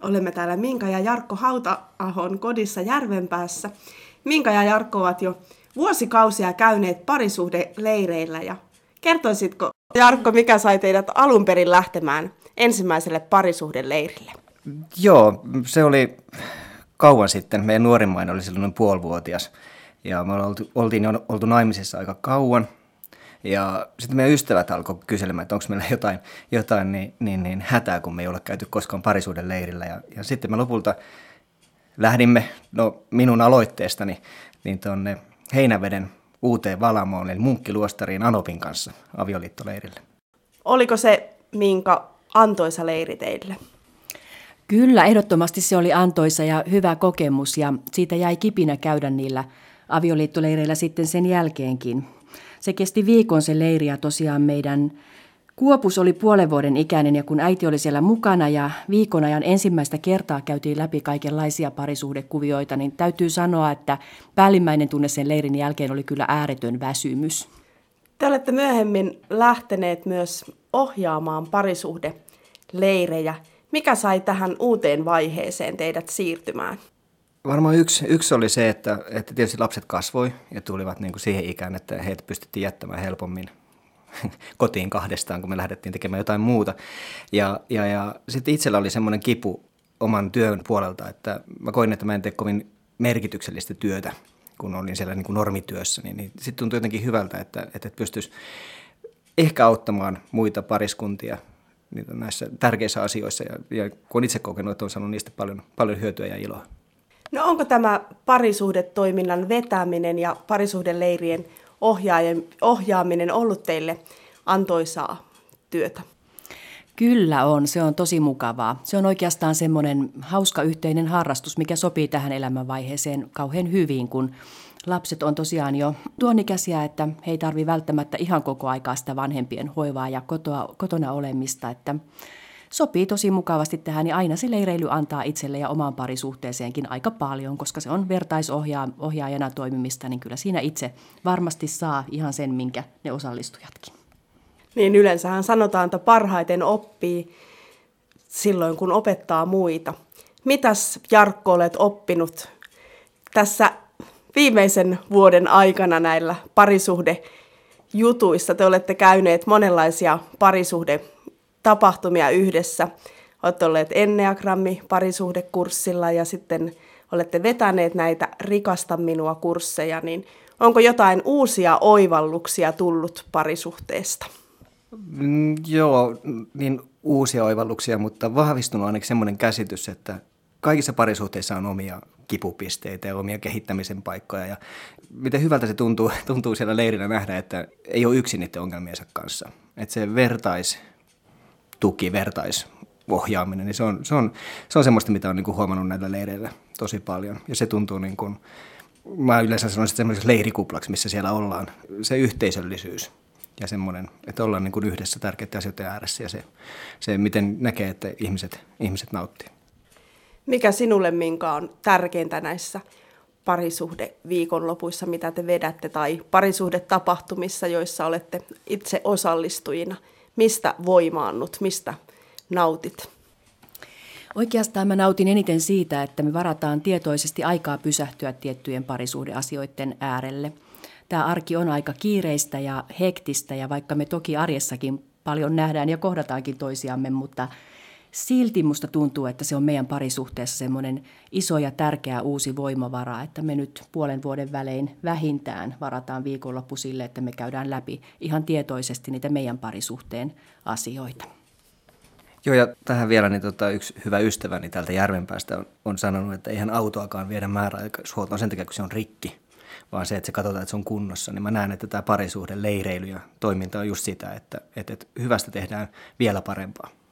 Olemme täällä Minka ja Jarkko Hauta-ahon kodissa Järvenpäässä. Minka ja Jarkko ovat jo vuosikausia käyneet parisuhdeleireillä. Ja kertoisitko, Jarkko, mikä sai teidät alun perin lähtemään ensimmäiselle parisuhdeleirille? Joo, se oli kauan sitten. Meidän nuorimmainen oli silloin 5,5-vuotias. Ja me oltiin jo oltu naimisissa aika kauan. Ja sitten meidän ystävät alkoi kyselemään, että onko meillä jotain niin hätää, kun me ei ole käyty koskaan parisuhdeleirillä. Ja sitten me lopulta lähdimme, minun aloitteestani, niin tuonne Heinäveden uuteen Valamoon, eli Munkkiluostariin Anopin kanssa avioliittoleirille. Oliko se, Minka, antoisa leiri teille? Kyllä, ehdottomasti se oli antoisa ja hyvä kokemus, ja siitä jäi kipinä käydä niillä avioliittoleireillä sitten sen jälkeenkin. Se kesti viikon se leiri, ja tosiaan meidän Kuopus oli 0,5 vuoden ikäinen, ja kun äiti oli siellä mukana ja viikon ajan ensimmäistä kertaa käytiin läpi kaikenlaisia parisuhdekuvioita, niin täytyy sanoa, että päällimmäinen tunne sen leirin jälkeen oli kyllä ääretön väsymys. Te olette myöhemmin lähteneet myös ohjaamaan parisuhdeleirejä. Mikä sai tähän uuteen vaiheeseen teidät siirtymään? Varmaan yksi oli se, että tietysti lapset kasvoi ja tulivat niin kuin siihen ikään, että heitä pystyttiin jättämään helpommin kotiin kahdestaan, kun me lähdettiin tekemään jotain muuta. Ja sitten itsellä oli semmoinen kipu oman työn puolelta, että mä koin, että mä en tee kovin merkityksellistä työtä, kun olin siellä niin kuin normityössä. Niin sitten tuntui jotenkin hyvältä, että pystyisi ehkä auttamaan muita pariskuntia näissä tärkeissä asioissa. Ja kun olen itse kokenut, että olen saanut niistä paljon hyötyä ja iloa. No onko tämä parisuhdetoiminnan vetäminen ja parisuhdeleirien ohjaaminen ollut teille antoisaa työtä? Kyllä on, se on tosi mukavaa. Se on oikeastaan semmoinen hauska yhteinen harrastus, mikä sopii tähän elämänvaiheeseen kauhean hyvin, kun lapset on tosiaan jo tuon ikäisiä, että he ei tarvitse välttämättä ihan koko aikaa sitä vanhempien hoivaa ja kotona olemista, että sopii tosi mukavasti tähän, ja aina se leireily antaa itselle ja omaan parisuhteeseenkin aika paljon, koska se on vertaisohjaajana toimimista, niin kyllä siinä itse varmasti saa ihan sen, minkä ne osallistujatkin. Niin yleensähän sanotaan, että parhaiten oppii silloin, kun opettaa muita. Mitäs, Jarkko, olet oppinut tässä viimeisen vuoden aikana näillä parisuhdejutuissa? Te olette käyneet monenlaisia parisuhdetapahtumia yhdessä. Olette olleet Enneagrammi-parisuhdekurssilla ja sitten olette vetäneet näitä Rikasta minua -kursseja. Niin onko jotain uusia oivalluksia tullut parisuhteesta? Joo, niin uusia oivalluksia, mutta vahvistunut ainakin semmoinen käsitys, että kaikissa parisuhteissa on omia kipupisteitä ja omia kehittämisen paikkoja. Ja miten hyvältä se tuntuu siellä leirillä nähdä, että ei ole yksin niiden ongelmiensa kanssa. Että se vertaisohjaaminen, niin se on semmoista, mitä on niin kuin huomannut näillä leireillä tosi paljon. Ja se tuntuu niin kuin, mä yleensä sanoisin semmoiseksi leirikuplaksi, missä siellä ollaan, se yhteisöllisyys. Ja semmoinen, että ollaan niin kuin yhdessä tärkeiden asioiden ääressä ja se miten näkee, että ihmiset nauttii. Mikä sinulle, Minka, on tärkeintä näissä parisuhdeviikonlopuissa, mitä te vedätte, tai parisuhdetapahtumissa, joissa olette itse osallistujina? Mistä voimaannut, mistä nautit? Oikeastaan mä nautin eniten siitä, että me varataan tietoisesti aikaa pysähtyä tiettyjen parisuhdeasioiden äärelle. Tämä arki on aika kiireistä ja hektistä, ja vaikka me toki arjessakin paljon nähdään ja kohdataankin toisiamme, mutta silti musta tuntuu, että se on meidän parisuhteessa semmoinen iso ja tärkeä uusi voimavara, että me nyt 0,5 vuoden välein vähintään varataan viikonloppu sille, että me käydään läpi ihan tietoisesti niitä meidän parisuhteen asioita. Joo, ja tähän vielä niin yksi hyvä ystäväni täältä Järvenpäästä on sanonut, että eihän autoakaan viedä määräaikaishuoltoon sen takia, kun se on rikki, vaan se, että se katsotaan, että se on kunnossa. Niin mä näen, että tämä parisuhde, leireily ja toiminta on just sitä, että hyvästä tehdään vielä parempaa.